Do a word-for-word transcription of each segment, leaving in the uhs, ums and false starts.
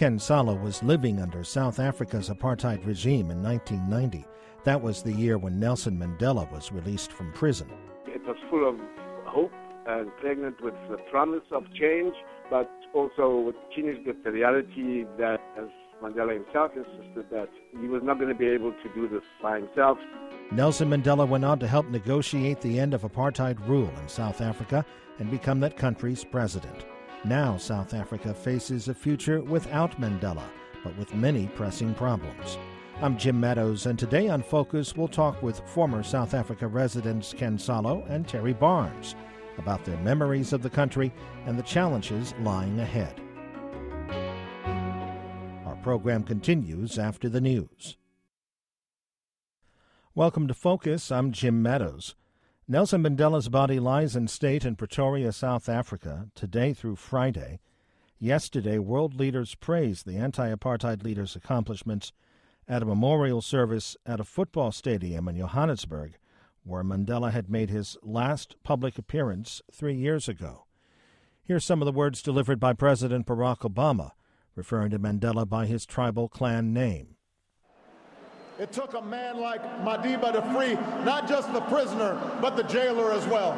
Ken Salo was living under South Africa's apartheid regime in nineteen ninety. That was the year when Nelson Mandela was released from prison. It was full of hope and pregnant with the promise of change, but also tinged with the reality that, as Mandela himself insisted, that he was not going to be able to do this by himself. Nelson Mandela went on to help negotiate the end of apartheid rule in South Africa and become that country's president. Now South Africa faces a future without Mandela, but with many pressing problems. I'm Jim Meadows, and today on Focus we'll talk with former South Africa residents Ken Salo and Terry Barnes about their memories of the country and the challenges lying ahead. Our program continues after the news. Welcome to Focus. I'm Jim Meadows. Nelson Mandela's body lies in state in Pretoria, South Africa, today through Friday. Yesterday, world leaders praised the anti-apartheid leader's accomplishments at a memorial service at a football stadium in Johannesburg, where Mandela had made his last public appearance three years ago. Here's some of the words delivered by President Barack Obama, referring to Mandela by his tribal clan name. It took a man like Madiba to free not just the prisoner, but the jailer as well.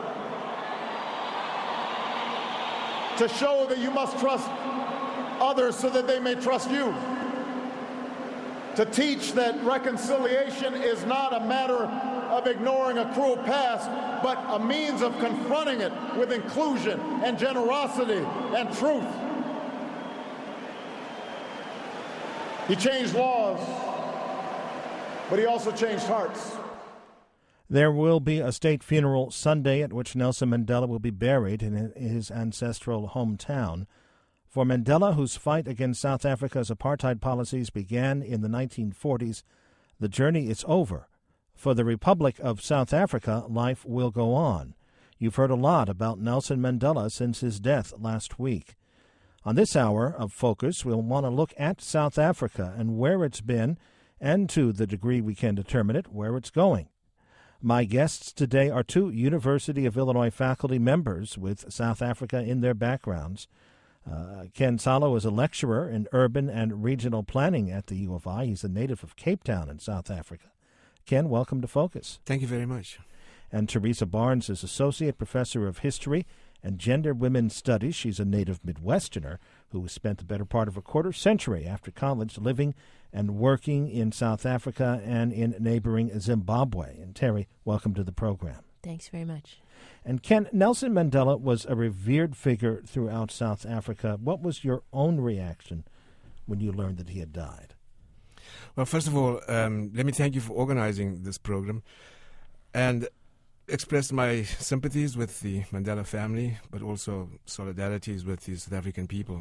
To show that you must trust others so that they may trust you. To teach that reconciliation is not a matter of ignoring a cruel past, but a means of confronting it with inclusion and generosity and truth. He changed laws, but he also changed hearts. There will be a state funeral Sunday at which Nelson Mandela will be buried in his ancestral hometown. For Mandela, whose fight against South Africa's apartheid policies began in the nineteen forties, the journey is over. For the Republic of South Africa, life will go on. You've heard a lot about Nelson Mandela since his death last week. On this hour of Focus, we'll want to look at South Africa and where it's been, and to the degree we can determine it, where it's going. My guests today are two University of Illinois faculty members with South Africa in their backgrounds. Uh, Ken Salo is a lecturer in urban and regional planning at the U of I. He's a native of Cape Town in South Africa. Ken, welcome to Focus. Thank you very much. And Teresa Barnes is Associate Professor of History and Gender Women's Studies. She's a native Midwesterner who has spent the better part of a quarter century after college living and working in South Africa and in neighboring Zimbabwe. And Terry, welcome to the program. Thanks very much. And Ken, Nelson Mandela was a revered figure throughout South Africa. What was your own reaction when you learned that he had died? Well, first of all, um, let me thank you for organizing this program and express my sympathies with the Mandela family, but also solidarities with the South African people.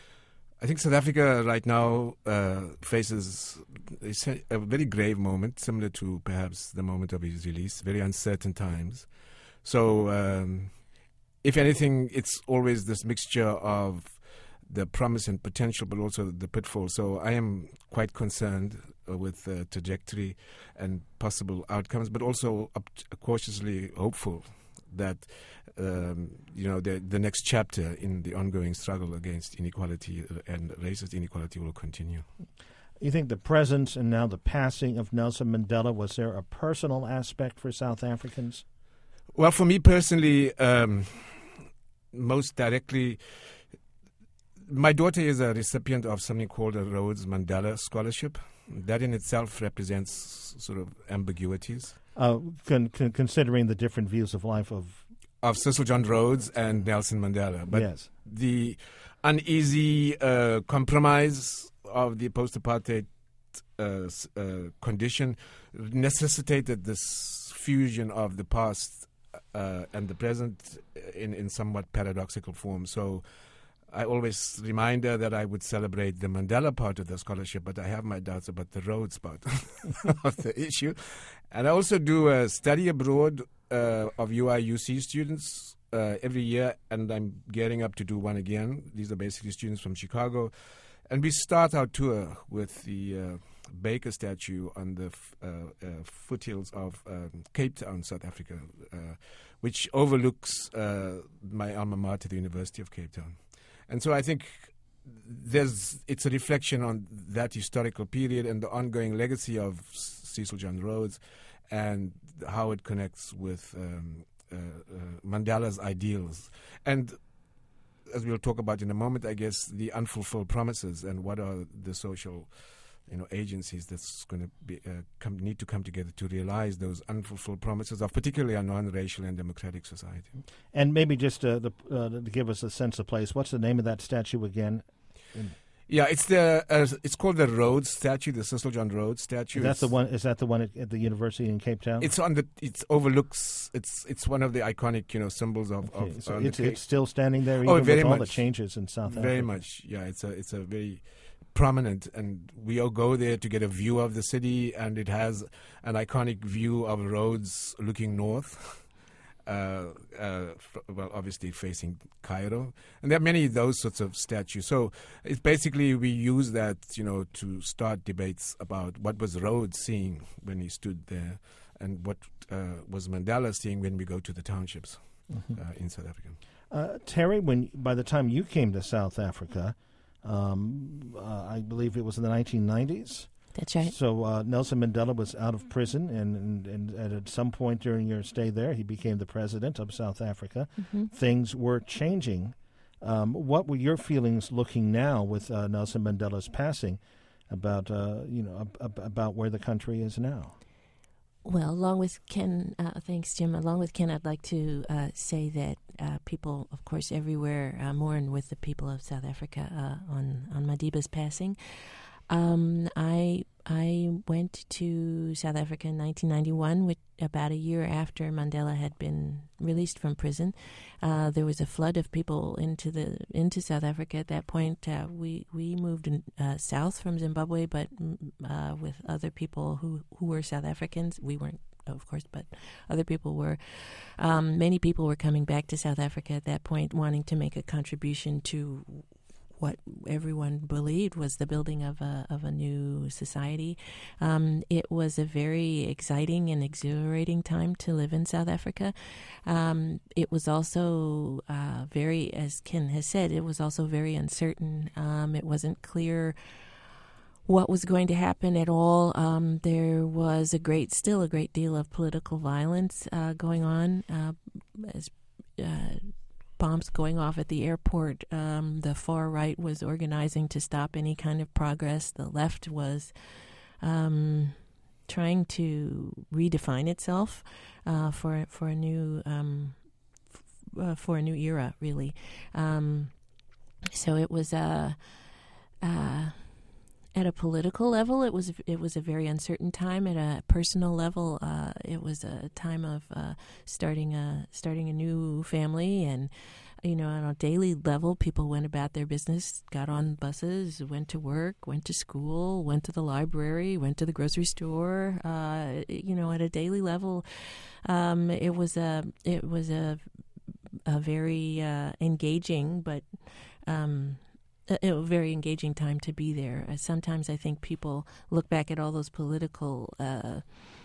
I think South Africa right now uh, faces a, a very grave moment, similar to perhaps the moment of his release, very uncertain times. So, um, if anything, it's always this mixture of the promise and potential, but also the pitfall. So I am quite concerned uh, with the trajectory and possible outcomes, but also up cautiously hopeful that um, you know the the next chapter in the ongoing struggle against inequality and racist inequality will continue. You think the presence and now the passing of Nelson Mandela, was there a personal aspect for South Africans? Well, for me personally, um, most directly, my daughter is a recipient of something called a Rhodes Mandela Scholarship. That in itself represents sort of ambiguities. Uh, con- con- considering the different views of life of... Of Cecil John Rhodes and Nelson Mandela. But yes. The uneasy uh, compromise of the post-apartheid uh, uh, condition necessitated this fusion of the past Uh, and the present in, in somewhat paradoxical form. So I always remind her that I would celebrate the Mandela part of the scholarship, but I have my doubts about the Rhodes part of the issue. And I also do a study abroad uh, of U I U C students uh, every year, and I'm gearing up to do one again. These are basically students from Chicago. And we start our tour with the uh, Baker statue on the f- uh, uh, foothills of um, Cape Town, South Africa, uh, which overlooks uh, my alma mater, the University of Cape Town. And so I think there's it's a reflection on that historical period and the ongoing legacy of Cecil John Rhodes and how it connects with um, uh, uh, Mandela's ideals. And as we'll talk about in a moment, I guess, the unfulfilled promises and what are the social you know, agencies that's going to be uh, come, need to come together to realize those unfulfilled promises of particularly a non-racial and democratic society. And maybe just uh, the, uh, to give us a sense of place, what's the name of that statue again? In yeah, it's the uh, it's called the Rhodes statue, the Cecil John Rhodes statue. Is that the one? Is that the one at, at the university in Cape Town? It's on the. It overlooks. It's it's one of the iconic you know symbols of. Okay, of so on it's, the it's still standing there, even oh, very with all much. the changes in South Africa. Very much, yeah. It's a it's a very prominent, and we all go there to get a view of the city, and it has an iconic view of Rhodes looking north. Uh, uh, f- well, obviously facing Cairo, and there are many of those sorts of statues. So it's basically we use that, you know, to start debates about what was Rhodes seeing when he stood there, and what uh, was Mandela seeing when we go to the townships mm-hmm. uh, in South Africa. Uh, Terry, when by the time you came to South Africa, um, uh, I believe it was in the nineteen nineties. That's right. So uh, Nelson Mandela was out of prison, and, and, and at some point during your stay there, he became the president of South Africa. Mm-hmm. Things were changing. Um, what were your feelings looking now with uh, Nelson Mandela's passing about uh, you know ab- about where the country is now? Well, along with Ken, uh, thanks, Jim. Along with Ken, I'd like to uh, say that uh, people, of course, everywhere uh, mourn with the people of South Africa uh, on on Madiba's passing. Um, I I went to South Africa in nineteen ninety-one, which, about a year after Mandela had been released from prison. Uh, there was a flood of people into the into South Africa at that point. Uh, we we moved in, uh, south from Zimbabwe, but uh, with other people who, who were South Africans. We weren't, of course, but other people were. Um, many people were coming back to South Africa at that point, wanting to make a contribution to what everyone believed was the building of a of a new society. Um, it was a very exciting and exhilarating time to live in South Africa. Um, it was also uh, very, as Ken has said, it was also very uncertain. Um, it wasn't clear what was going to happen at all. Um, there was a great, still a great deal of political violence uh, going on. Uh, as uh, bombs going off at the airport. Um, the far right was organizing to stop any kind of progress. The left was um, trying to redefine itself uh, for for a new um, f- uh, for a new era, really. Um, so it was a. Uh, uh, At a political level, it was it was a very uncertain time. At a personal level, uh, it was a time of uh, starting a starting a new family, and you know, on a daily level, people went about their business, got on buses, went to work, went to school, went to the library, went to the grocery store. Uh, you know, at a daily level, um, it was a it was a a very uh, engaging, but um, A, a very engaging time to be there. Uh, sometimes I think people look back at all those political uh,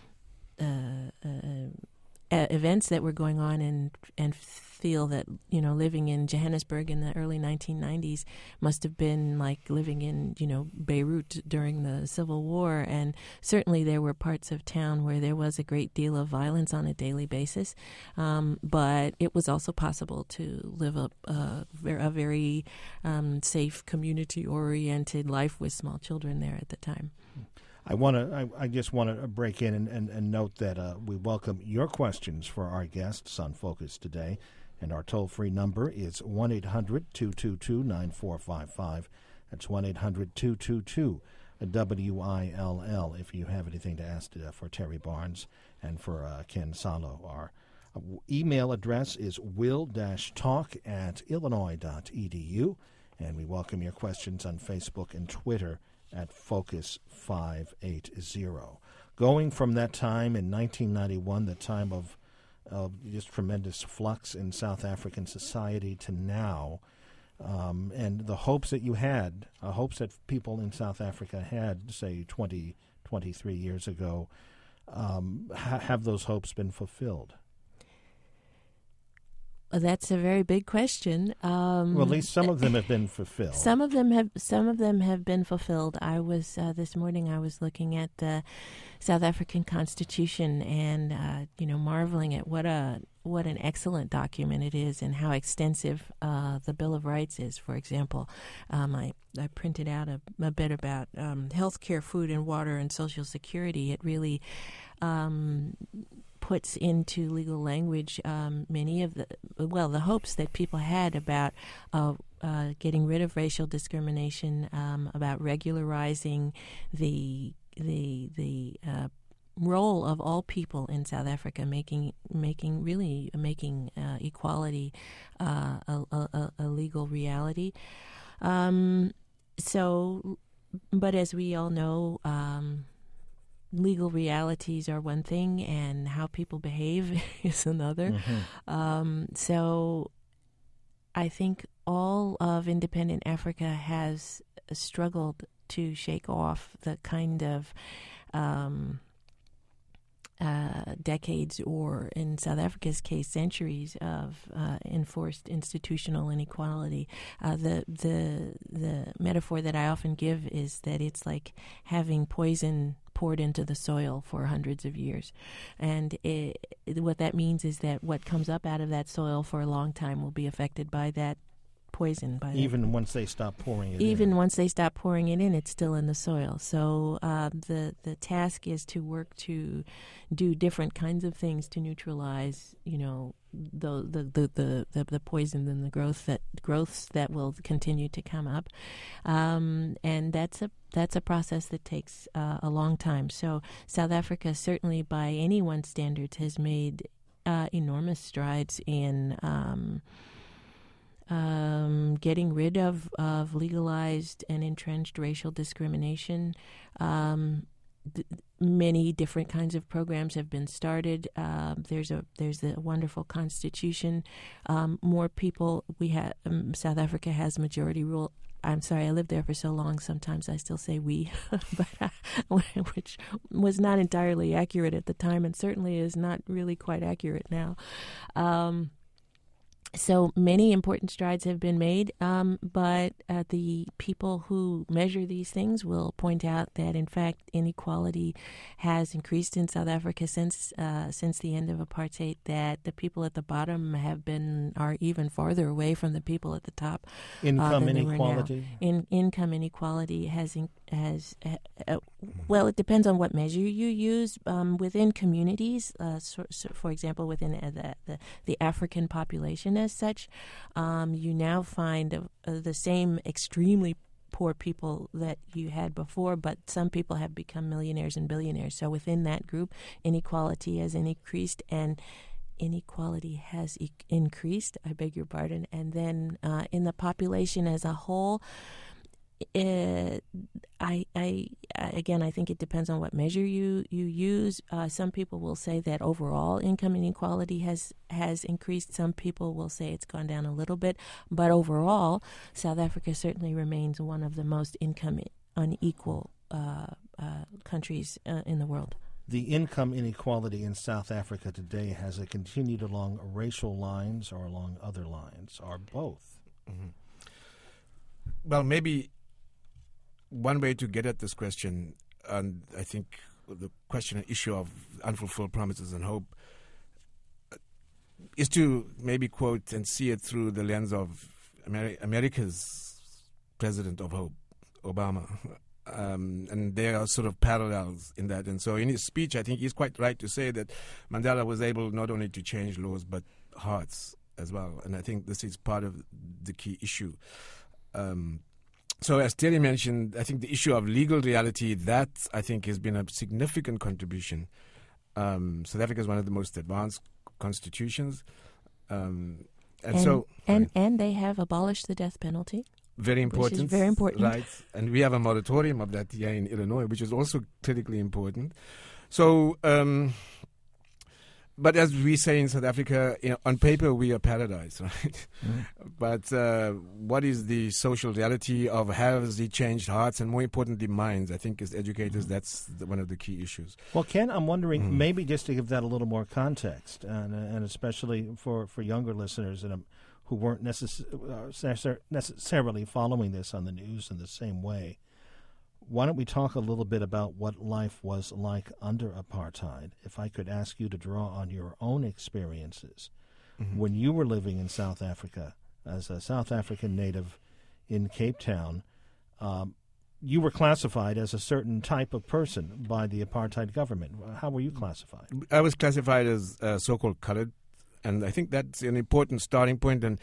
uh, uh, uh, events that were going on and and feel that, you know, living in Johannesburg in the early nineteen nineties must have been like living in, you know, Beirut during the Civil War. And certainly there were parts of town where there was a great deal of violence on a daily basis. Um, but it was also possible to live a, a, a very um, safe, community-oriented life with small children there at the time. I want to. I, I just want to break in and, and, and note that uh, we welcome your questions for our guests on Focus today, and our toll-free number is one eight hundred two two two nine four five five. That's one eight hundred two two two W I L L. If you have anything to ask uh, for Terry Barnes and for uh, Ken Salo, our uh, email address is will-talk at illinois dot e d u, and we welcome your questions on Facebook and Twitter at Focus five eighty. Going from that time in nineteen ninety-one, the time of, of just tremendous flux in South African society, to now, um, and the hopes that you had, uh, hopes that people in South Africa had, say, twenty, twenty-three years ago, um, ha- have those hopes been fulfilled? that's a very big question. Um, well, at least some of them have been fulfilled. Some of them have. Some of them have been fulfilled. I was uh, this morning. I was looking at the South African Constitution and uh, you know, marveling at what a what an excellent document it is, and how extensive uh, the Bill of Rights is. For example, um, I I printed out a, a bit about um, health care, food and water, and Social Security. It really Um, puts into legal language um, many of the, well, the hopes that people had about uh, uh, getting rid of racial discrimination, um, about regularizing the the the uh, role of all people in South Africa, making making really making uh, equality uh, a, a, a legal reality. Um, so, but as we all know, Um, legal realities are one thing, and how people behave is another. Mm-hmm. Um, so I think all of independent Africa has struggled to shake off the kind of um, uh, decades, or in South Africa's case, centuries of uh, enforced institutional inequality. Uh, the the the metaphor that I often give is that it's like having poison poured into the soil for hundreds of years. And it, what that means is that what comes up out of that soil for a long time will be affected by that poison. By even that. once they stop pouring it Even in. Even once they stop pouring it in, it's still in the soil. So uh, the, the task is to work to do different kinds of things to neutralize, you know, the the, the, the, the, the poison and the growth that growths that will continue to come up. Um, and that's a That's a process that takes uh, a long time. So South Africa, certainly by anyone's standards, has made uh, enormous strides in um, um, getting rid of, of legalized and entrenched racial discrimination. Um, th- many different kinds of programs have been started. Uh, there's a there's a wonderful constitution. Um, more people we have. Um, South Africa has majority rule. I'm sorry, I lived there for so long, sometimes I still say we, but uh, which was not entirely accurate at the time, and certainly is not really quite accurate now. Um, so many important strides have been made, um, but uh, the people who measure these things will point out that, in fact, inequality has increased in South Africa since uh, since the end of apartheid, that the people at the bottom have been are even farther away from the people at the top. Income uh, inequality? In, income inequality has, in, has uh, well, it depends on what measure you use. Um, within communities, uh, so, so for example, within uh, the, the, the African population as such, um, you now find uh, the same extremely poor people that you had before, but some people have become millionaires and billionaires. So within that group, inequality has increased, and inequality has e- increased, I beg your pardon. And then uh, in the population as a whole, Uh, I, I, again, I think it depends on what measure you you use. Uh, some people will say that overall income inequality has has increased. Some people will say it's gone down a little bit. But overall, South Africa certainly remains one of the most income unequal uh, uh, countries uh, in the world. The income inequality in South Africa today, has it continued along racial lines or along other lines, or both? Mm-hmm. Well, maybe one way to get at this question, and I think the question and issue of unfulfilled promises and hope, is to maybe quote and see it through the lens of Ameri- America's president of hope, Obama. Um, and there are sort of parallels in that. And so in his speech, I think he's quite right to say that Mandela was able not only to change laws, but hearts as well. And I think this is part of the key issue. Um, so as Terry mentioned, I think the issue of legal reality, that I think has been a significant contribution. Um, South Africa is one of the most advanced constitutions. Um, and, and so... And, and they have abolished the death penalty. Very important. Which is very important. Right. And we have a moratorium of that here in Illinois, which is also critically important. So, um, but as we say in South Africa, you know, on paper we are paradise, right? Mm. But uh, what is the social reality of has it changed hearts and more importantly minds? I think as educators, mm. that's the, one of the key issues. Well, Ken, I'm wondering mm. maybe just to give that a little more context, and, and especially for, for younger listeners and, um, who weren't necess- uh, necessarily following this on the news in the same way. Why don't we talk a little bit about what life was like under apartheid? If I could ask you to draw on your own experiences mm-hmm. when you were living in South Africa as a South African native in Cape Town, um, you were classified as a certain type of person by the apartheid government. How were you classified? I was classified as uh, so-called colored, and I think that's an important starting point. And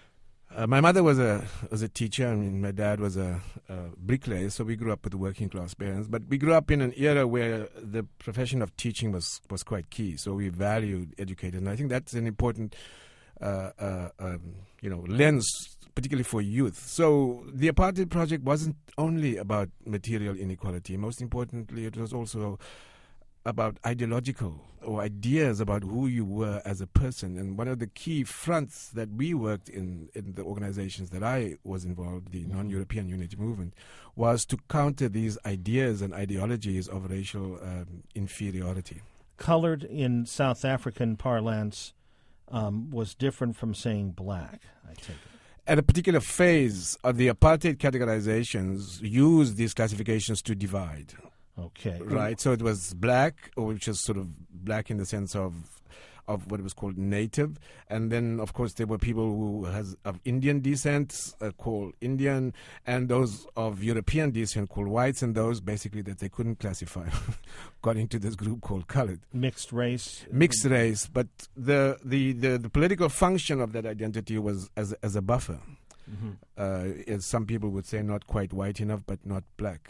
Uh, my mother was a was a teacher, I mean, my dad was a, a bricklayer, so we grew up with working class parents. But we grew up in an era where the profession of teaching was, was quite key, so we valued educators. And I think that's an important uh, uh, um, you know, lens, particularly for youth. So the Apartheid Project wasn't only about material inequality. Most importantly, it was also about ideological or ideas about who you were as a person. And one of the key fronts that we worked in in the organizations that I was involved, the mm-hmm. non-European unity movement, was to counter these ideas and ideologies of racial um, inferiority. Colored in South African parlance um, was different from saying black, I take it. At a particular phase of the apartheid categorizations, used these classifications to divide. Okay. Right. So it was black, which is sort of black in the sense of of what was called native, and then of course there were people who has of Indian descent uh, called Indian, and those of European descent called whites, and those basically that they couldn't classify got into this group called colored. Mixed race. Mixed race, but the the, the, the political function of that identity was as as a buffer. Mm-hmm. Uh, as some people would say, not quite white enough, but not black.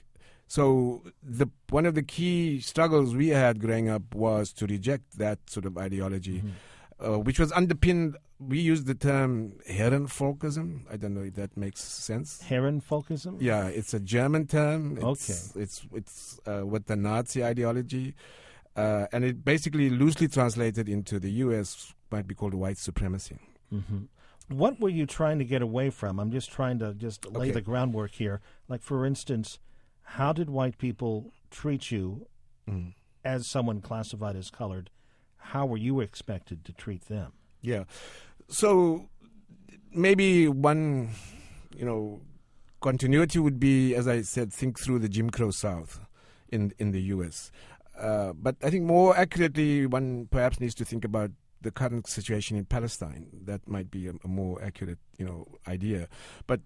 So the one of the key struggles we had growing up was to reject that sort of ideology, mm-hmm. uh, which was underpinned. We used the term Herrenvolkism. I don't know if that makes sense. Herrenvolkism? Yeah, it's a German term. It's, okay. It's it's uh, with the Nazi ideology, uh, and it basically loosely translated into the U S might be called white supremacy. Mm-hmm. What were you trying to get away from? I'm just trying to just lay okay. the groundwork here. Like, for instance, how did white people treat you mm. as someone classified as colored? How were you expected to treat them? Yeah. So maybe one, you know, continuity would be, as I said, think through the Jim Crow South in in the U S. Uh, but I think more accurately, one perhaps needs to think about the current situation in Palestine. That might be a, a more accurate, you know, idea. But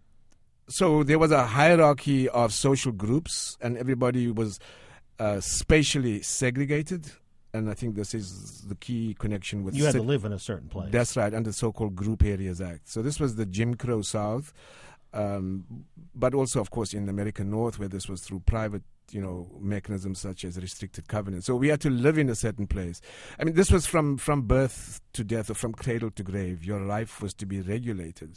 so there was a hierarchy of social groups, and everybody was uh, spatially segregated. And I think this is the key connection with... You had to live in a certain place. That's right, under the so-called Group Areas Act. So this was the Jim Crow South, um, but also, of course, in the American North, where this was through private, you know, mechanisms such as restricted covenants. So we had to live in a certain place. I mean, this was from, from birth to death, or from cradle to grave. Your life was to be regulated.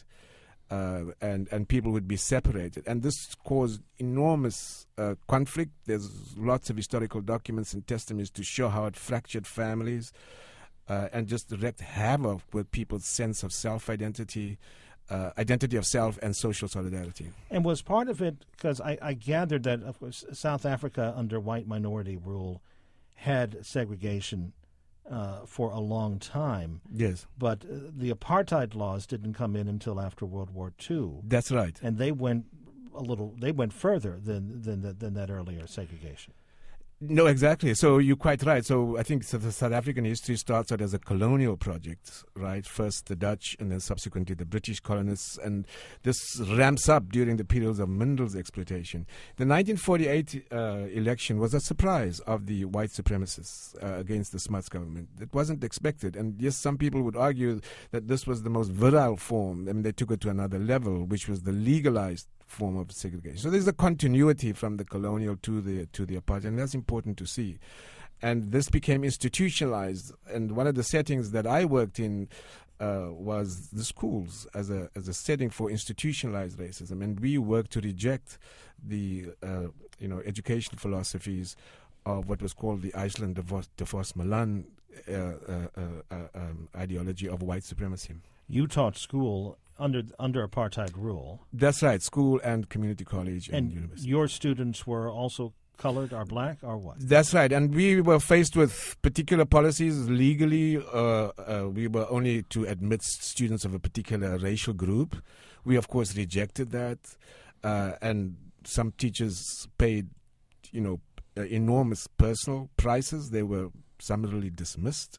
Uh, and, and people would be separated. And this caused enormous uh, conflict. There's lots of historical documents and testimonies to show how it fractured families uh, and just wreaked havoc with people's sense of self-identity, uh, identity of self, and social solidarity. And was part of it, because I, I gathered that, of course, South Africa under white minority rule had segregation Uh, for a long time. Yes. But uh, the apartheid laws didn't come in until after World War Two. That's right. And they went a little, they went further than than, the, than that earlier segregation. No, exactly. So you're quite right. So I think so the South African history starts out as a colonial project, right? First the Dutch and then subsequently the British colonists. And this ramps up during the periods of minerals exploitation. The nineteen forty-eight uh, election was a surprise of the white supremacists uh, against the Smuts government. It wasn't expected. And yes, some people would argue that this was the most virile form. I mean, they took it to another level, which was the legalized form of segregation. So there's a continuity from the colonial to the to the apartheid, and that's important to see. And this became institutionalized. And one of the settings that I worked in uh, was the schools as a as a setting for institutionalized racism. And we worked to reject the uh, you know educational philosophies of what was called the Iceland de Vos Milan uh, uh, uh, um, ideology of white supremacy. You taught school under under apartheid rule. That's right, school and community college and, And university. your students were also colored or black or what? That's right, and we were faced with particular policies legally. Uh, uh, we were only to admit students of a particular racial group. We, of course, rejected that, uh, and some teachers paid, you know, uh, enormous personal prices. They were summarily dismissed,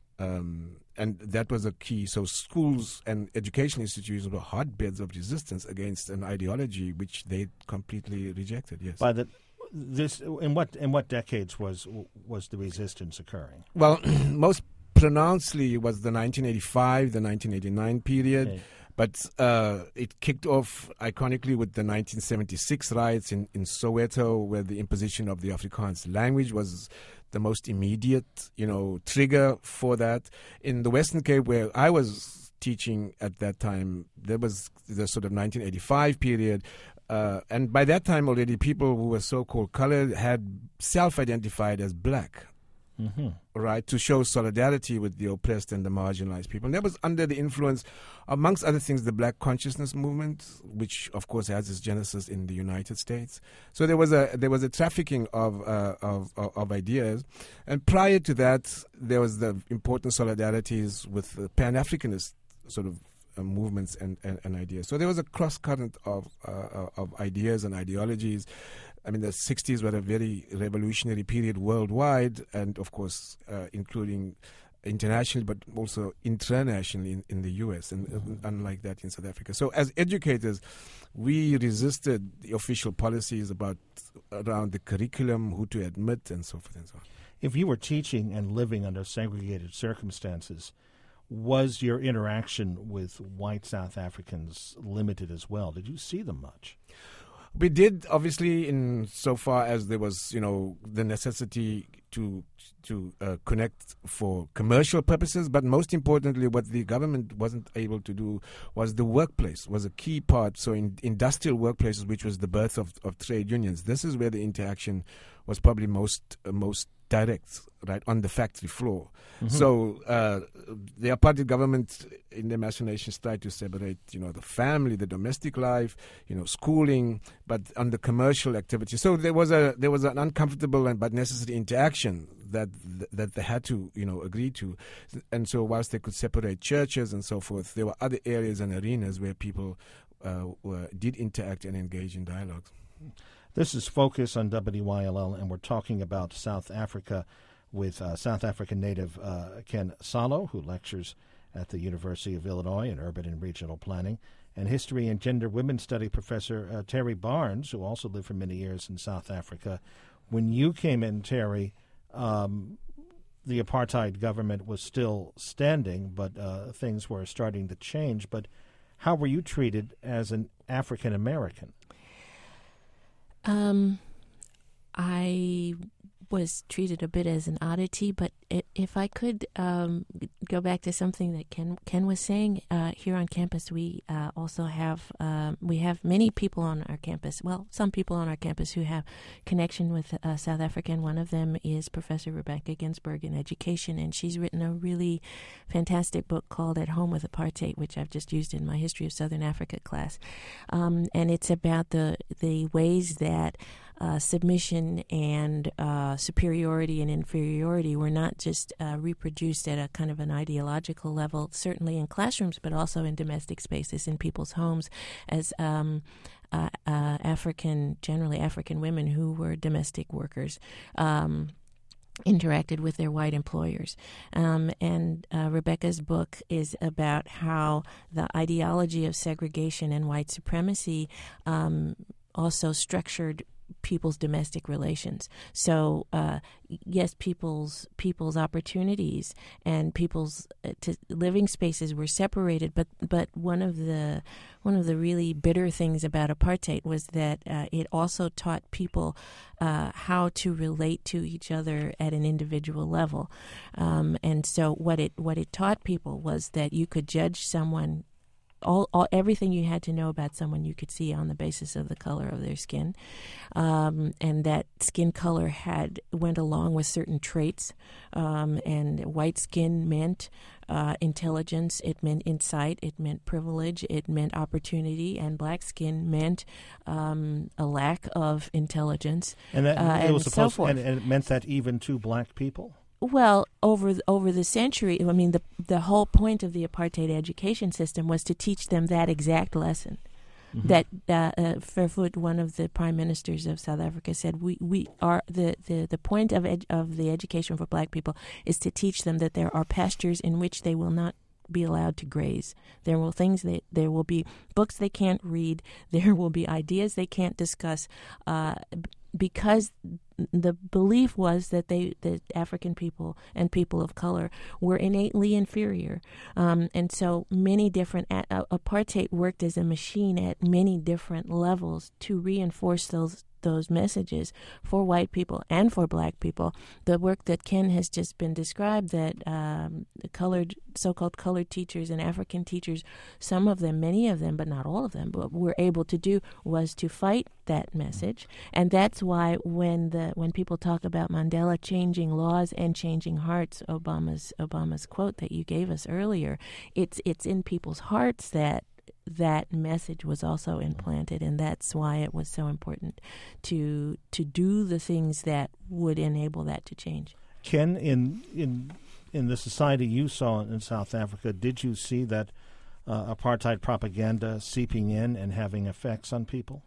um, and that was a key. So schools and educational institutions were hotbeds of resistance against an ideology which they completely rejected. Yes. By the this in what in what decades was was the resistance occurring? Well, most pronouncedly was the nineteen eighty-five, the nineteen eighty-nine period. Okay. But uh, it kicked off iconically with the nineteen seventy-six riots in, in Soweto, where the imposition of the Afrikaans language was the most immediate, you know, trigger for that. In the Western Cape, where I was teaching at that time, there was the sort of nineteen eighty-five period. Uh, and by that time already, people who were so-called colored had self-identified as black. Mm-hmm. Right, to show solidarity with the oppressed and the marginalized people. And that was under the influence, amongst other things, the Black Consciousness Movement, which of course has its genesis in the United States. So there was a there was a trafficking of uh, of, of of ideas, and prior to that, there was the important solidarities with the Pan-Africanist sort of uh, movements and, and, and ideas. So there was a cross current of uh, of ideas and ideologies. I mean, the sixties were a very revolutionary period worldwide, and of course, uh, including internationally, but also internationally in, in the U S, and mm-hmm. unlike that in South Africa. So as educators, we resisted the official policies about around the curriculum, who to admit, and so forth and so on. If you were teaching and living under segregated circumstances, was your interaction with white South Africans limited as well? Did you see them much? We did, obviously, in so far as there was, you know, the necessity to to uh, connect for commercial purposes, but most importantly, what the government wasn't able to do was the workplace was a key part. So in industrial workplaces, which was the birth of, of trade unions, this is where the interaction was probably most uh, most direct, right, on the factory floor. Mm-hmm. So uh, the apartheid government, in their machinations, tried to separate, you know, the family, the domestic life, you know, schooling, but on the commercial activity. So there was a there was an uncomfortable and but necessary interaction that that they had to, you know, agree to. And so whilst they could separate churches and so forth, there were other areas and arenas where people uh, were, did interact and engage in dialogues. This is Focus on W Y L L, and we're talking about South Africa with uh, South African native uh, Ken Salo, who lectures at the University of Illinois in Urban and Regional Planning, and History and Gender Women's Study Professor uh, Terry Barnes, who also lived for many years in South Africa. When you came in, Terry, um, the apartheid government was still standing, but uh, things were starting to change. But how were you treated as an African American? Um, I was treated a bit as an oddity, but it, if I could um, go back to something that Ken Ken was saying, uh, here on campus we uh, also have um, we have many people on our campus. Well, some people on our campus who have connection with uh, South Africa, and one of them is Professor Rebecca Ginsburg in education, and she's written a really fantastic book called At Home with Apartheid, which I've just used in my History of Southern Africa class, um, and it's about the the ways that Uh, submission and uh, superiority and inferiority were not just uh, reproduced at a kind of an ideological level, certainly in classrooms, but also in domestic spaces, in people's homes, as um, uh, uh, African, generally African women who were domestic workers, um, interacted with their white employers. Um, and uh, Rebecca's book is about how the ideology of segregation and white supremacy um, also structured people's domestic relations. So uh, yes, people's people's opportunities and people's uh, to living spaces were separated. But but one of the one of the really bitter things about apartheid was that uh, it also taught people uh, how to relate to each other at an individual level. Um, and so what it what it taught people was that you could judge someone all, all everything you had to know about someone you could see on the basis of the color of their skin, um, and that skin color had went along with certain traits. Um, and white skin meant uh, intelligence. It meant insight. It meant privilege. It meant opportunity. And black skin meant um, a lack of intelligence. And that uh, it and was so supposed, forth. and, and it meant that even to black people. Well, over over the century, I mean, the the whole point of the apartheid education system was to teach them that exact lesson. Mm-hmm. That uh, uh, Verwoerd, one of the prime ministers of South Africa, said, "We we are the, the, the point of ed- of the education for black people is to teach them that there are pastures in which they will not be allowed to graze. There will things that there will be books they can't read. There will be ideas they can't discuss, uh, because the belief was that they, that African people and people of color were innately inferior. Um, and so many different, uh, apartheid worked as a machine at many different levels to reinforce those those messages for white people and for black people. The work that Ken has just been described, that um, the colored, so-called colored teachers and African teachers, some of them, many of them, but not all of them, but were able to do was to fight that message. And that's why when the when people talk about Mandela changing laws and changing hearts, Obama's Obama's quote that you gave us earlier, it's it's in people's hearts that that message was also implanted, and that's why it was so important to to do the things that would enable that to change. Ken, in in in the society you saw in South Africa, did you see that uh, apartheid propaganda seeping in and having effects on people?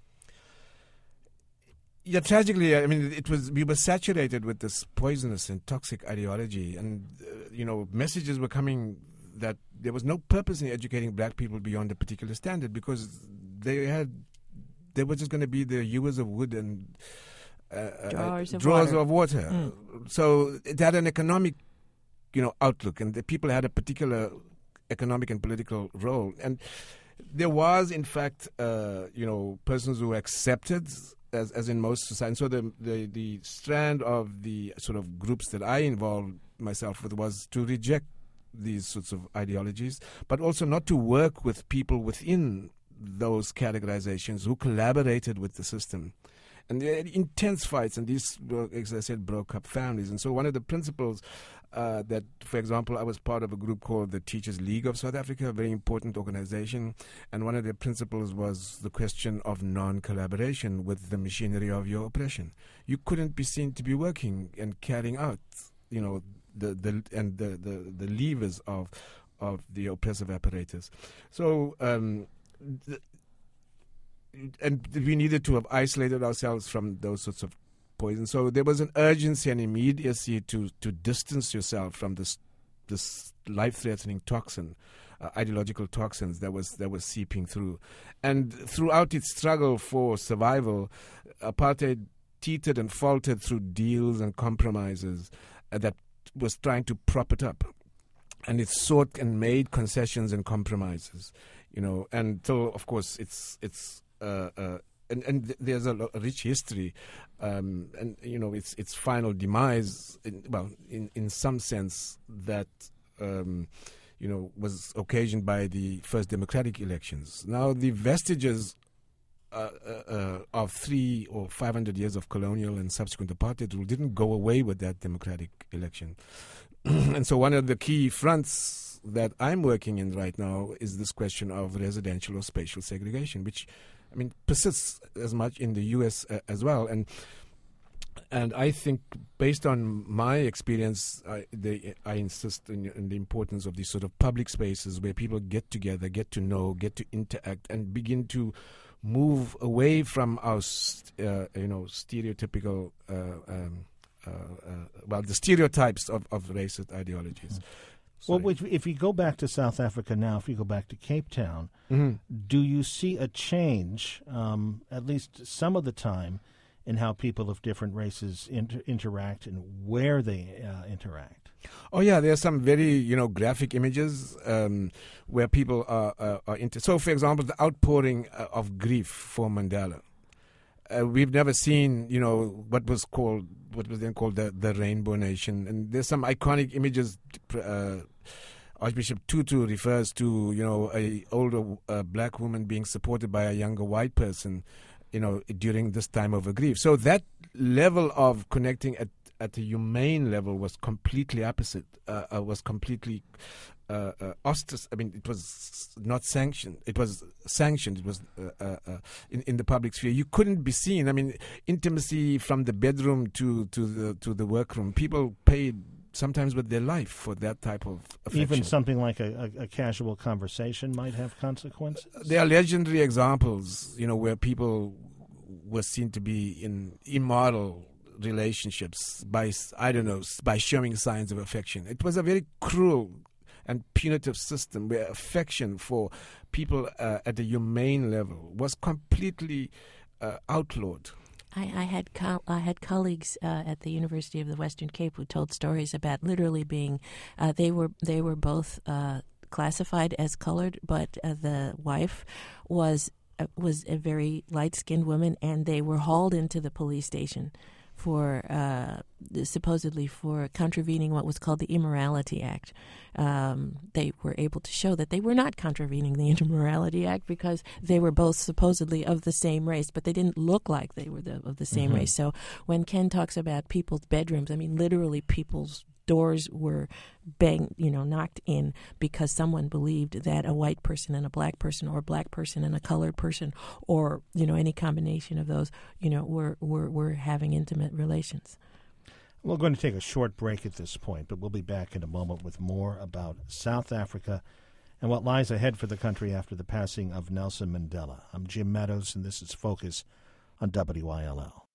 Yeah, tragically, I mean, it was we were saturated with this poisonous and toxic ideology, and uh, you know, messages were coming that there was no purpose in educating black people beyond a particular standard, because they had they were just going to be the hewers of wood and uh, drawers, uh, of, drawers water. of water. Mm. So it had an economic, you know, outlook, and the people had a particular economic and political role. And there was, in fact, uh, you know, persons who accepted, as as in most societies. So the, the the strand of the sort of groups that I involved myself with was to reject these sorts of ideologies, but also not to work with people within those categorizations who collaborated with the system. And they had intense fights, and these, as I said, broke up families. And so one of the principles uh, that, for example, I was part of a group called the Teachers League of South Africa, a very important organization, and one of their principles was the question of non-collaboration with the machinery of your oppression. You couldn't be seen to be working and carrying out, you know, the the and the, the, the levers of of the oppressive apparatus. So um, the, and we needed to have isolated ourselves from those sorts of poison. So there was an urgency and immediacy to to distance yourself from this this life-threatening toxin, uh, ideological toxins that was that was seeping through. And throughout its struggle for survival, apartheid teetered and faltered through deals and compromises uh, that was trying to prop it up, and it sought and made concessions and compromises, you know, until of course it's it's uh, uh, and and th- there's a, a rich history, um, and you know its its final demise, in, well, in in some sense that um, you know was occasioned by the first democratic elections. Now the vestiges Uh, uh, uh, of three or five hundred years of colonial and subsequent apartheid rule didn't go away with that democratic election. And so one of the key fronts that I'm working in right now is this question of residential or spatial segregation, which, I mean, persists as much in the U S uh, as well. And and I think, based on my experience, I, they, I insist in, in the importance of these sort of public spaces where people get together, get to know, get to interact, and begin to move away from our, uh, you know, stereotypical, uh, um, uh, uh, well, the stereotypes of, of racist ideologies. Mm-hmm. Well, if, if you go back to South Africa now, if you go back to Cape Town, mm-hmm. do you see a change, um, at least some of the time, in how people of different races inter- interact and where they uh, interact? Oh yeah, there are some very you know graphic images um, where people are are, are into. So, for example, the outpouring uh, of grief for Mandela. Uh, we've never seen you know what was called what was then called the the Rainbow Nation, and there's some iconic images uh, Archbishop Tutu refers to, you know, a older uh, black woman being supported by a younger white person, you know, during this time of a grief. So that level of connecting at at the humane level was completely opposite. Uh, uh, was completely uh, uh, ostrac- I mean, it was not sanctioned. It was sanctioned. It was uh, uh, uh, in in the public sphere. You couldn't be seen. I mean, intimacy from the bedroom to to the to the workroom. People paid sometimes with their life for that type of affection. Even something like a, a, a casual conversation might have consequences? There are legendary examples, you know, where people were seen to be in immoral relationships by, I don't know, by showing signs of affection. It was a very cruel and punitive system where affection for people uh, at a humane level was completely uh, outlawed. I, I had co- I had colleagues uh, at the University of the Western Cape who told stories about literally being uh, they were they were both uh, classified as colored, but uh, the wife was uh, was a very light-skinned woman, and they were hauled into the police station for uh, supposedly for contravening what was called the Immorality Act. Um, they were able to show that they were not contravening the Immorality Act because they were both supposedly of the same race, but they didn't look like they were the, of the same mm-hmm. race. So when Ken talks about people's bedrooms, I mean literally people's doors were banged, you know, knocked in because someone believed that a white person and a black person, or a black person and a colored person, or, you know, any combination of those, you know, were were, were having intimate relations. We're going to take a short break at this point, but we'll be back in a moment with more about South Africa and what lies ahead for the country after the passing of Nelson Mandela. I'm Jim Meadows, and this is Focus on W I L L.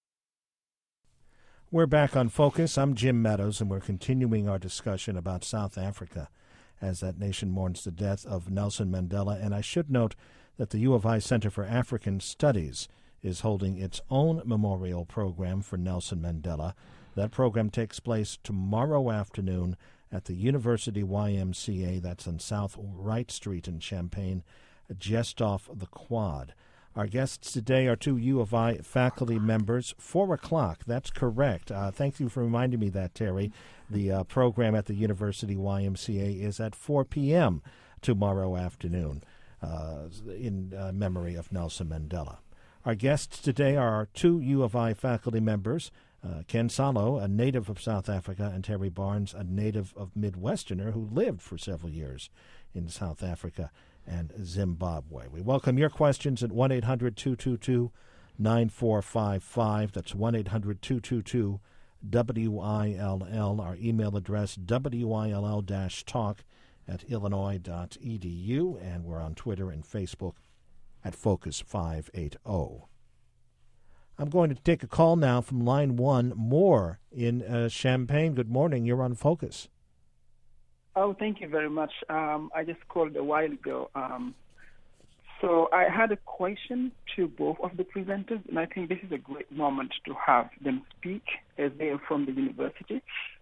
We're back on Focus. I'm Jim Meadows, and we're continuing our discussion about South Africa as that nation mourns the death of Nelson Mandela. And I should note that the U of I Center for African Studies is holding its own memorial program for Nelson Mandela. That program takes place tomorrow afternoon at the University Y M C A. That's on South Wright Street in Champaign, just off the Quad. Our guests today are two U of I faculty members. Four o'clock, that's correct. Uh, thank you for reminding me that, Terry. The uh, program at the University Y M C A is at four p.m. tomorrow afternoon uh, in uh, memory of Nelson Mandela. Our guests today are two U of I faculty members, uh, Ken Salo, a native of South Africa, and Terry Barnes, a native of Midwesterner who lived for several years in South Africa and Zimbabwe. We welcome your questions at one eight hundred two two two nine four five five. That's one eight hundred two two two W I L L. Our email address, W I L L talk at illinois dot e d u. And we're on Twitter and Facebook at Focus five eighty. I'm going to take a call now from line one, Moore in uh, Champaign. Good morning. You're on Focus. Oh, thank you very much. Um, I just called a while ago. Um, so I had a question to both of the presenters, and I think this is a great moment to have them speak as they are from the university.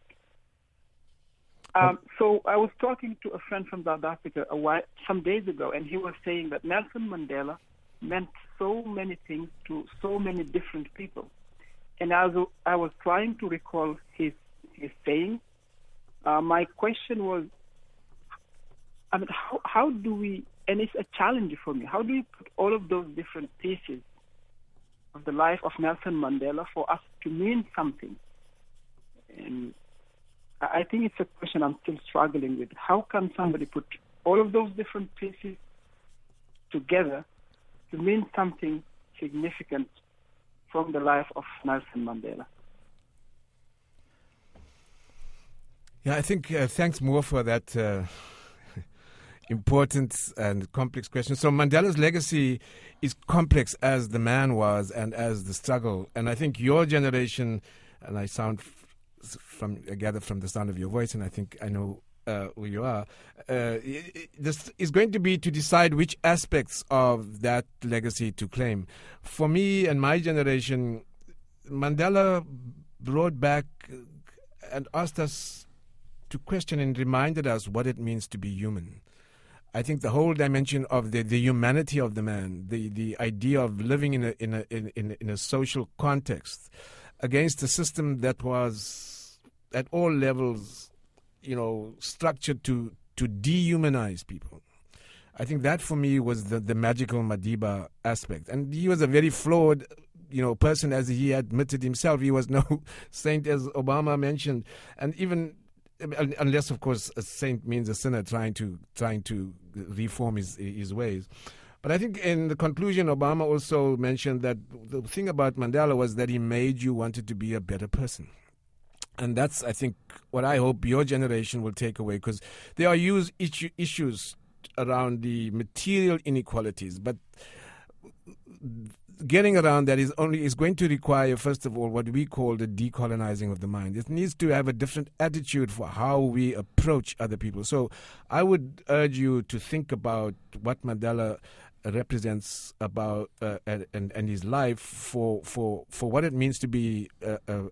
Um, so I was talking to a friend from South Africa a while, some days ago, and he was saying that Nelson Mandela meant so many things to so many different people. And as I was trying to recall his his saying, Uh, my question was, I mean, how, how do we, and it's a challenge for me, how do we put all of those different pieces of the life of Nelson Mandela for us to mean something? And I think it's a question I'm still struggling with. How can somebody put all of those different pieces together to mean something significant from the life of Nelson Mandela? Yeah, I think uh, thanks more for that uh, important and complex question. So Mandela's legacy is complex as the man was and as the struggle. And I think your generation, and I sound f- from, I gather from the sound of your voice, and I think I know uh, who you are, uh, this is going to be to decide which aspects of that legacy to claim. For me and my generation, Mandela brought back and asked us to question and reminded us what it means to be human. I think the whole dimension of the, the humanity of the man, the, the idea of living in a in a in, in, in a social context against a system that was at all levels, you know, structured to to dehumanize people. I think that for me was the, the magical Madiba aspect. And he was a very flawed, you know, person, as he admitted himself. He was no saint, as Obama mentioned. And even, unless, of course, a saint means a sinner trying to trying to reform his his ways. But I think in the conclusion, Obama also mentioned that the thing about Mandela was that he made you wanted to be a better person. And that's, I think, what I hope your generation will take away, because there are use issue, issues around the material inequalities, but getting around that is only is going to require, first of all, what we call the decolonizing of the mind. It needs to have a different attitude for how we approach other people. So I would urge you to think about what Mandela represents about uh, and, and his life for, for, for what it means to be a, a,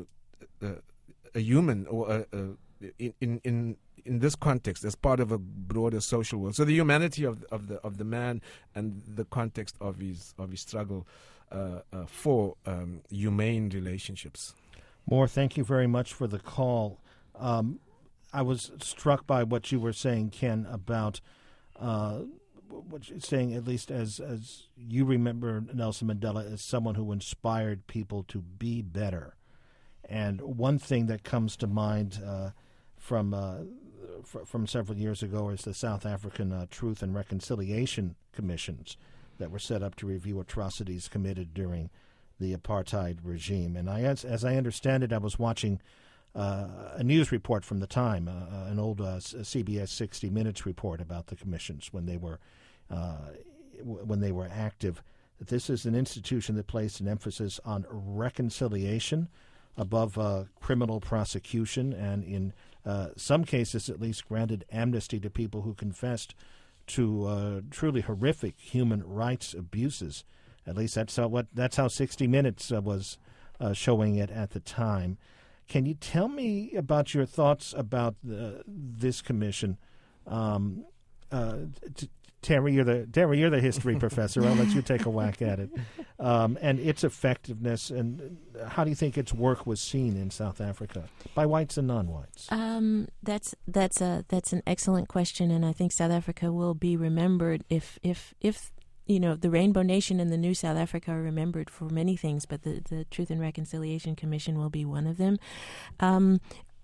a, a human, or a, a, in, in in this context, as part of a broader social world. So the humanity of of the of the man and the context of his of his struggle uh, uh, for um, humane relationships. Moore, thank you very much for the call. Um, I was struck by what you were saying, Ken, about uh, what you're saying, at least as as you remember Nelson Mandela as someone who inspired people to be better. And one thing that comes to mind uh, from uh, f- from several years ago is the South African uh, Truth and Reconciliation Commissions that were set up to review atrocities committed during the apartheid regime. And I, as, as I understand it, I was watching uh, a news report from the time, uh, an old uh, C B S sixty minutes report about the commissions when they were uh, w- when they were active. That this is an institution that placed an emphasis on reconciliation above uh, criminal prosecution, and in uh, some cases at least granted amnesty to people who confessed to uh, truly horrific human rights abuses. At least that's how, what that's how sixty minutes uh, was uh, showing it at the time. Can you tell me about your thoughts about the, this commission? Um, uh, t- Terry, you're the Terry, you're the history professor. I'll let you take a whack at it, um, and its effectiveness. And how do you think its work was seen in South Africa by whites and non-whites? Um, that's that's a that's an excellent question, and I think South Africa will be remembered if if if you know the Rainbow Nation and the New South Africa are remembered for many things, but the the Truth and Reconciliation Commission will be one of them. Um,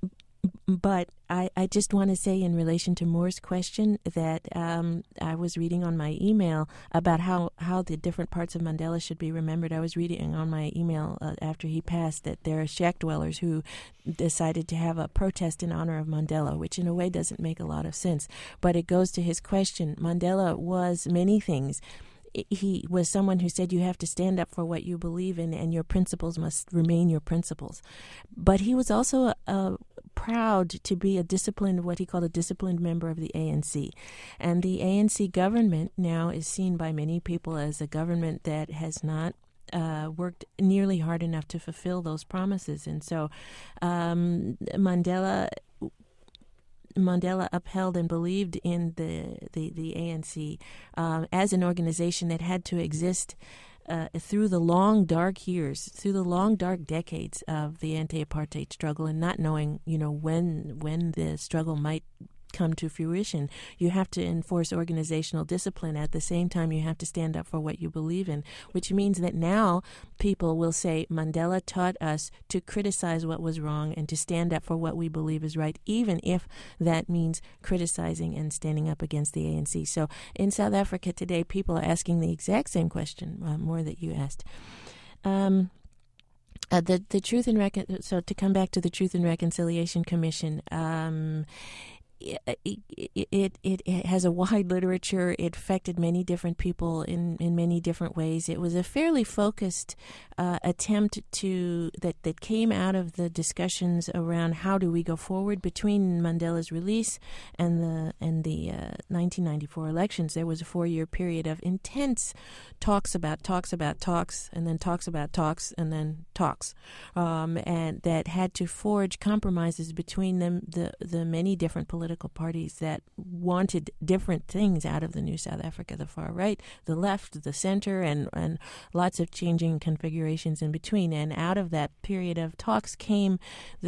But I, I just want to say in relation to Moore's question that um, I was reading on my email about how, how the different parts of Mandela should be remembered. I was reading on my email uh, after he passed that there are shack dwellers who decided to have a protest in honor of Mandela, which in a way doesn't make a lot of sense. But it goes to his question. Mandela was many things. He was someone who said you have to stand up for what you believe in and your principles must remain your principles. But he was also uh, proud to be a disciplined, what he called a disciplined member of the A N C. And the A N C government now is seen by many people as a government that has not Uh, worked nearly hard enough to fulfill those promises. And so um, Mandela Mandela upheld and believed in the, the, the A N C uh, as an organization that had to exist uh, through the long, dark years, through the long, dark decades of the anti-apartheid struggle, and not knowing, you know, when when the struggle might come to fruition. You have to enforce organizational discipline. At the same time, you have to stand up for what you believe in, which means that now people will say Mandela taught us to criticize what was wrong and to stand up for what we believe is right, even if that means criticizing and standing up against the A N C. So in South Africa today, people are asking the exact same question, uh, more that you asked. Um, Uh, the the Truth and Recon- so to come back to the Truth and Reconciliation Commission, um, It, it, it, it has a wide literature. It affected many different people in, in many different ways. It was a fairly focused uh, attempt to that, that came out of the discussions around how do we go forward between Mandela's release and the and the uh, nineteen ninety-four elections. There was a four-year period of intense talks about talks about talks and then talks about talks and then talks, um, and that had to forge compromises between them, the the many different political parties that wanted different things out of the New South Africa, the far right, the left, the center, and, and lots of changing configurations in between. And out of that period of talks came the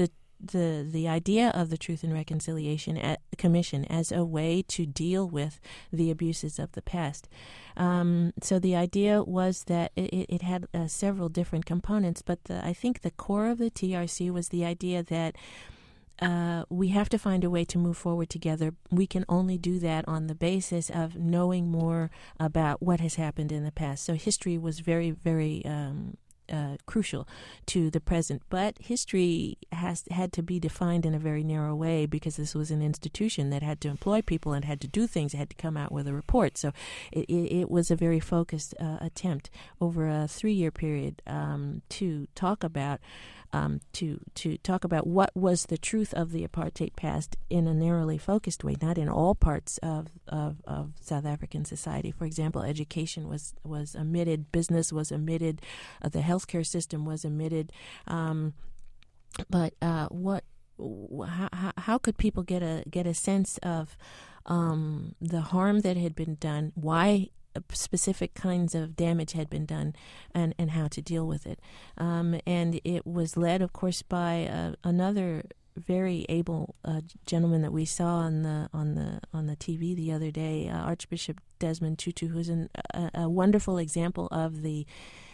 the the idea of the Truth and Reconciliation Commission as a way to deal with the abuses of the past. Um, so the idea was that it, it had uh, several different components, but the, I think the core of the T R C was the idea that Uh, we have to find a way to move forward together. We can only do that on the basis of knowing more about what has happened in the past. So history was very, very um, uh, crucial to the present. But history has had to be defined in a very narrow way because this was an institution that had to employ people and had to do things. It had to come out with a report. So it, it, it was a very focused uh, attempt over a three-year period um, to talk about Um, to to talk about what was the truth of the apartheid past in a narrowly focused way, not in all parts of, of, of South African society. For example, education was, was omitted, business was omitted, uh, the healthcare system was omitted. Um, but uh, what how, how could people get a get a sense of um, the harm that had been done, why specific kinds of damage had been done, and, and how to deal with it. Um, and it was led, of course, by uh, another very able uh, gentleman that we saw on the on the on the T V the other day, uh, Archbishop Desmond Tutu, who's an, a, a wonderful example of the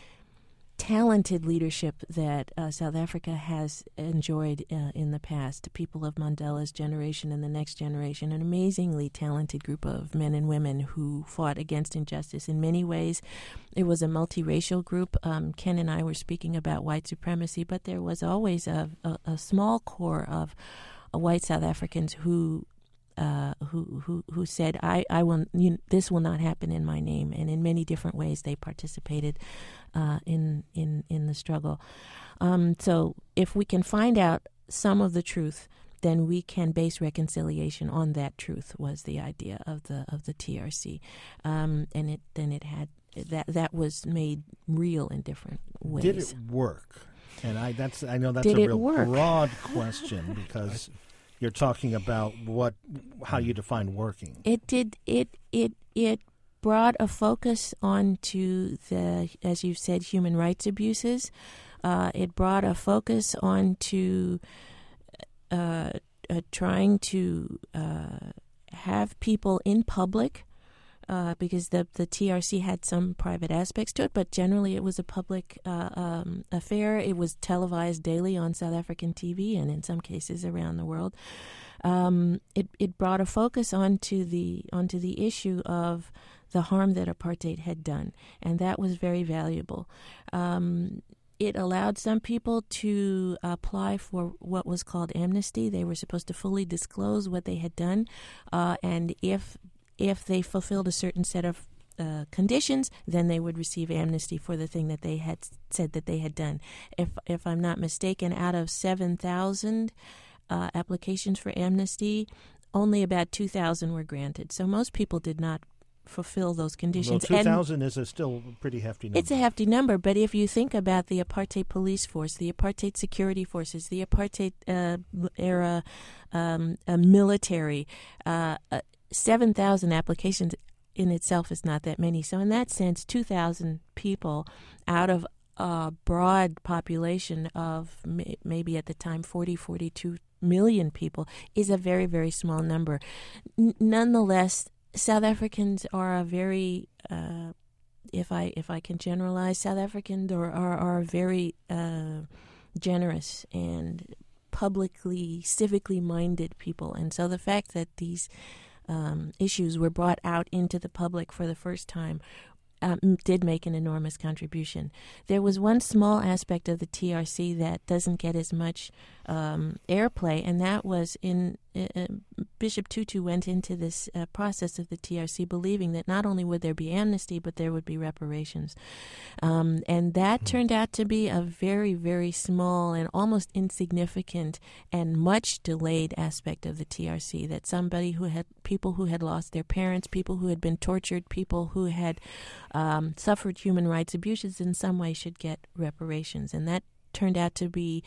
talented leadership that uh, South Africa has enjoyed uh, in the past. People of Mandela's generation and the next generation, an amazingly talented group of men and women who fought against injustice. In many ways, it was a multiracial group. Um, Ken and I were speaking about white supremacy, but there was always a, a, a small core of uh, white South Africans who Uh, who who who said, I, I will, you, this will not happen in my name. And in many different ways they participated uh, in, in, in the struggle. Um, so if we can find out some of the truth, then we can base reconciliation on that truth, was the idea of the of the T R C. Um, and it then it had, that that was made real in different ways. Did it work? And I that's I know that's Did a it real work? broad question because you're talking about what, how you define working. It did. It it it brought a focus onto the, as you've said, human rights abuses. Uh, it brought a focus onto uh, uh, trying to uh, have people in public. Uh, because the the T R C had some private aspects to it, but generally it was a public uh, um, affair. It was televised daily on South African T V and in some cases around the world. Um, it it brought a focus onto the onto the issue of the harm that apartheid had done, and that was very valuable. Um, It allowed some people to apply for what was called amnesty. They were supposed to fully disclose what they had done, uh, and if If they fulfilled a certain set of uh, conditions, then they would receive amnesty for the thing that they had said that they had done. If if I'm not mistaken, out of seven thousand uh, applications for amnesty, only about two thousand were granted. So most people did not fulfill those conditions. Well, two thousand is a still pretty hefty number. It's a hefty number, but if you think about the apartheid police force, the apartheid security forces, the apartheid uh, era um, uh, military, uh, uh, seven thousand applications in itself is not that many. So in that sense, two thousand people out of a broad population of may, maybe at the time forty, forty-two million people is a very, very small number. N- nonetheless, South Africans are a very, uh, if I if I can generalize, South Africans are, are, are very uh, generous and publicly, civically minded people. And so the fact that these Um, issues were brought out into the public for the first time um, did make an enormous contribution. There was one small aspect of the T R C that doesn't get as much um, airplay, and that was in uh, Bishop Tutu went into this uh, process of the T R C believing that not only would there be amnesty, but there would be reparations. Um, and that turned out to be a very, very small and almost insignificant and much delayed aspect of the T R C, that somebody who had, people who had lost their parents, people who had been tortured, people who had um, suffered human rights abuses in some way should get reparations. And that turned out to be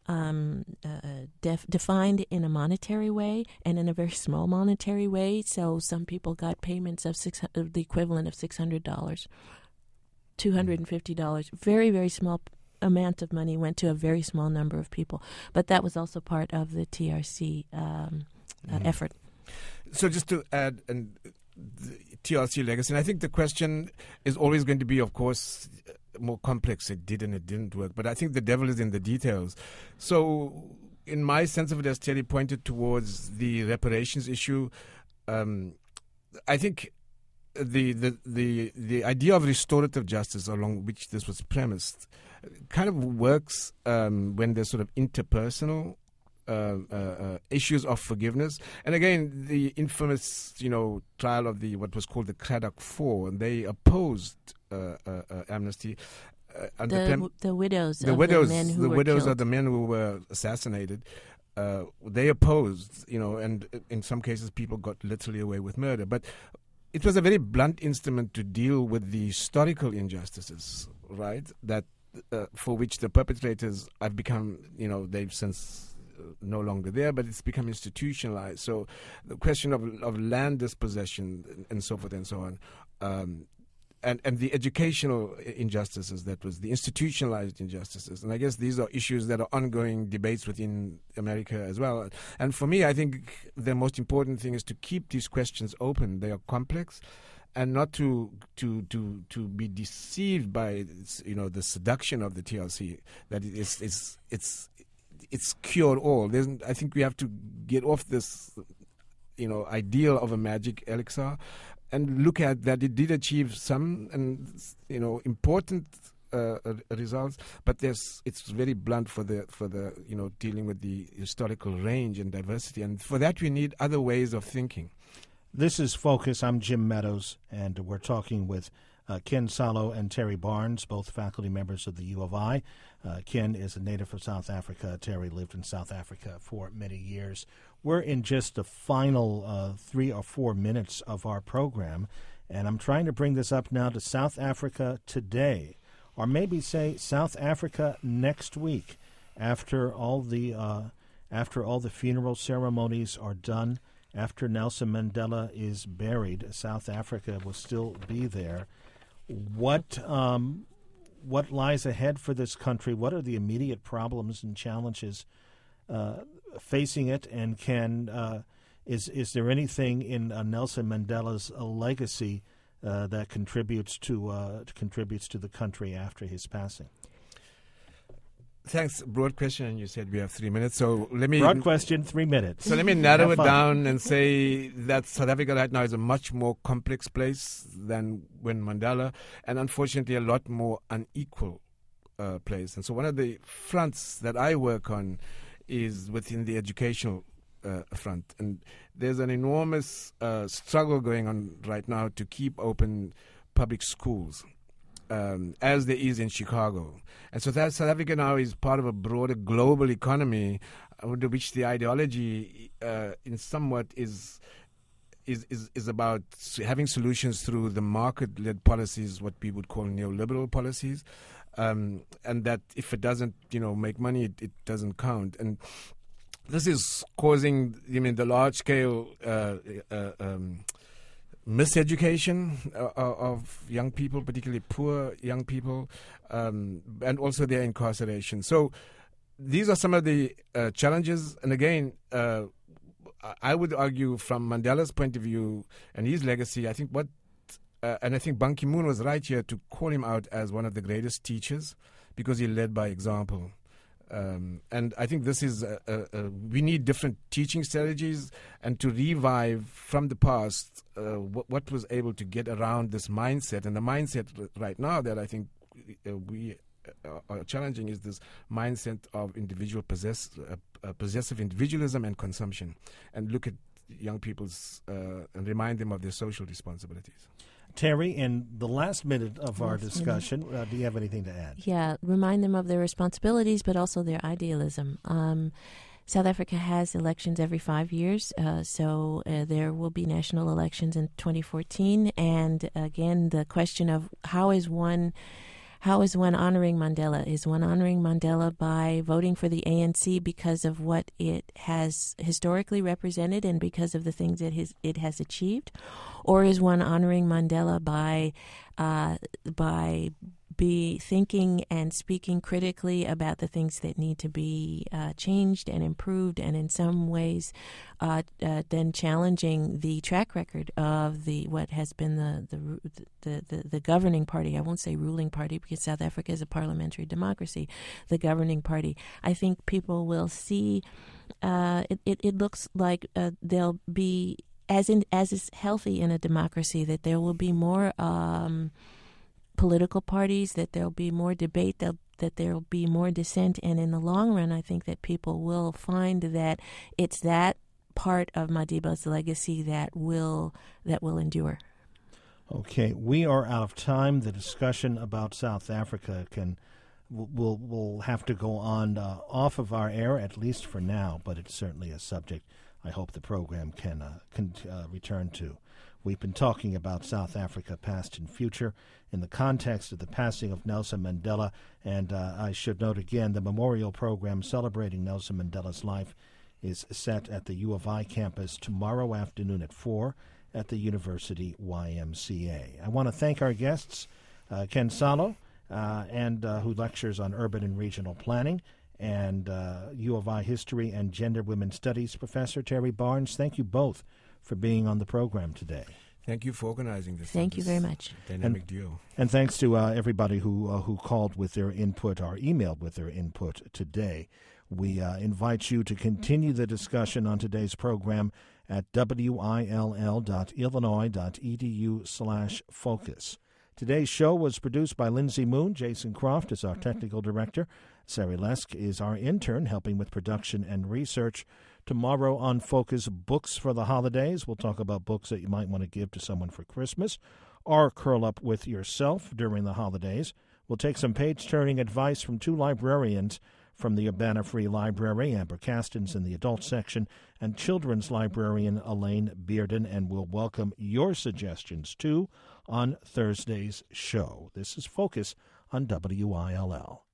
Um, uh, def- defined in a monetary way and in a very small monetary way. So some people got payments of six, of the equivalent of six hundred dollars, two hundred fifty dollars. Very, very small amount of money went to a very small number of people. But that was also part of the T R C um, uh, mm-hmm. effort. So just to add, and the T R C legacy, and I think the question is always going to be, of course, more complex. It did and it didn't work. But I think the devil is in the details. So in my sense of it, as Terry pointed towards the reparations issue, um, I think the, the the the idea of restorative justice along which this was premised kind of works um, when there's sort of interpersonal uh, uh, uh, issues of forgiveness. And again, the infamous, you know, trial of the what was called the Craddock Four, and they opposed uh, uh, uh, amnesty. Uh, under the, prem- the widows, the of widows, the men who the were widows killed. of the men who were assassinated. Uh, they opposed, you know, and in some cases people got literally away with murder. But it was a very blunt instrument to deal with the historical injustices, right? That uh, for which the perpetrators have become, you know, they've since uh, no longer there, but it's become institutionalized. So the question of of land dispossession and, and so forth and so on. Um, And, and the educational injustices, that was the institutionalized injustices. And I guess these are issues that are ongoing debates within America as well. And for me, I think the most important thing is to keep these questions open. They are complex, and not to to to, to be deceived by, you know, the seduction of the T L C, that it's it's it's it's cure all. There's, I think we have to get off this, you know, ideal of a magic elixir, and look at that it did achieve some, and you know, important uh, results. But there's, it's very blunt for the for the you know dealing with the historical range and diversity, and for that we need other ways of thinking. This is Focus. I'm Jim Meadows, and we're talking with uh, Ken Salo and Terry Barnes, both faculty members of the U of I. Uh, Ken is a native of South Africa. Terry lived in South Africa for many years. We're in just the final uh, three or four minutes of our program, and I'm trying to bring this up now to South Africa today, or maybe say South Africa next week, after all the uh, after all the funeral ceremonies are done, after Nelson Mandela is buried. South Africa will still be there. What um, what lies ahead for this country? What are the immediate problems and challenges Uh, facing it, and can uh, is is there anything in uh, Nelson Mandela's uh, legacy uh, that contributes to uh, contributes to the country after his passing? Thanks. Broad question, and you said we have three minutes. So let me broad question, three minutes. So let me narrow it down and say that South Africa right now is a much more complex place than when Mandela, and unfortunately a lot more unequal uh, place. And so one of the fronts that I work on is within the educational uh, front. And there's an enormous uh, struggle going on right now to keep open public schools, um, as there is in Chicago. And so that South Africa now is part of a broader global economy, under which the ideology uh, in somewhat is, is, is, is about having solutions through the market-led policies, what we would call neoliberal policies. Um, and that if it doesn't, you know, make money, it, it doesn't count. And this is causing, I mean, the large-scale uh, uh, um, miseducation uh, of young people, particularly poor young people, um, and also their incarceration. So these are some of the uh, challenges. And again, uh, I would argue from Mandela's point of view and his legacy, I think what Uh, and I think Ban Ki-moon was right here to call him out as one of the greatest teachers, because he led by example. Um, and I think this is, a, a, a, we need different teaching strategies, and to revive from the past uh, what, what was able to get around this mindset. And the mindset right now that I think uh, we are challenging is this mindset of individual possess, uh, uh, possessive individualism and consumption. And look at young people's, uh, and remind them of their social responsibilities. Terry, in the last minute of our discussion, uh, do you have anything to add? Yeah, remind them of their responsibilities, but also their idealism. Um, South Africa has elections every five years, uh, so uh, there will be national elections in twenty fourteen. And again, the question of how is one... How is one honoring Mandela? Is one honoring Mandela by voting for the A N C because of what it has historically represented and because of the things that his, it has achieved? Or is one honoring Mandela by uh, by be thinking and speaking critically about the things that need to be uh, changed and improved, and in some ways uh, uh, then challenging the track record of the what has been the the, the the the governing party. I won't say ruling party, because South Africa is a parliamentary democracy. The governing party. I think people will see. Uh, it, it it looks like uh, there'll be, as in as is healthy in a democracy, that there will be more um, political parties, that there'll be more debate, that that there'll be more dissent, and in the long run, I think that people will find that it's that part of Madiba's legacy that will that will endure. Okay, we are out of time. The discussion about South Africa can will will have to go on uh, off of our air, at least for now, but it's certainly a subject I hope the program can, uh, can uh, return to. We've been talking about South Africa, past and future, in the context of the passing of Nelson Mandela, and uh, I should note again, the memorial program celebrating Nelson Mandela's life is set at the U of I campus tomorrow afternoon at four at the University Y M C A. I want to thank our guests, uh, Ken Salo, Uh, and uh, who lectures on urban and regional planning, and uh, U of I history and gender women studies professor Terry Barnes. Thank you both for being on the program today. Thank you for organizing this. Thank you this very much. Dynamic and, duo. And thanks to uh, everybody who uh, who called with their input or emailed with their input today. We uh, invite you to continue the discussion on today's program at will dot illinois dot e d u slash focus. Today's show was produced by Lindsay Moon. Jason Croft is our technical director. Sari Lesk is our intern, helping with production and research. Tomorrow on Focus, books for the holidays. We'll talk about books that you might want to give to someone for Christmas or curl up with yourself during the holidays. We'll take some page-turning advice from two librarians from the Urbana Free Library, Amber Castens in the adult section, and children's librarian Elaine Bearden, and we'll welcome your suggestions, too, on Thursday's show. This is Focus on W I L L.